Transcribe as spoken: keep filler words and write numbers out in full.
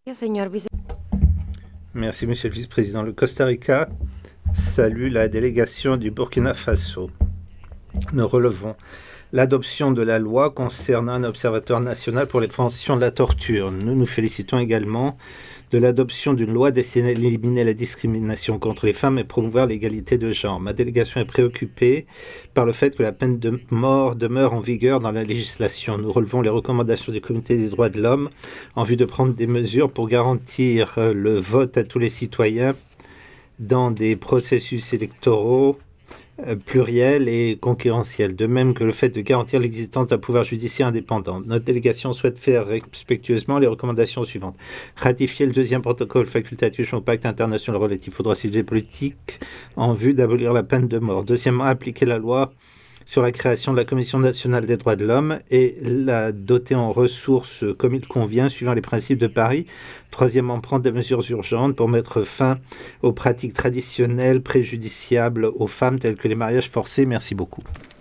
Señor vice- Merci, Monsieur le Vice-président. Le Costa Rica salue la délégation du Burkina Faso. Nous relevons l'adoption de la loi concernant un observatoire national pour les préventions de la torture. Nous nous félicitons également de l'adoption d'une loi destinée à éliminer la discrimination contre les femmes et promouvoir l'égalité de genre. Ma délégation est préoccupée par le fait que la peine de mort demeure en vigueur dans la législation. Nous relevons les recommandations du Comité des droits de l'homme en vue de prendre des mesures pour garantir le vote à tous les citoyens dans des processus électoraux euh, pluriel et concurrentiel, de même que le fait de garantir l'existence d'un pouvoir judiciaire indépendant. Notre délégation souhaite faire respectueusement les recommandations suivantes. Ratifier le deuxième protocole facultatif au pacte international relatif aux droits civils et politiques en vue d'abolir la peine de mort. Deuxièmement, appliquer la loi sur la création de la Commission nationale des droits de l'homme et la doter en ressources comme il convient, suivant les principes de Paris. Troisièmement, prendre des mesures urgentes pour mettre fin aux pratiques traditionnelles préjudiciables aux femmes telles que les mariages forcés. Merci beaucoup.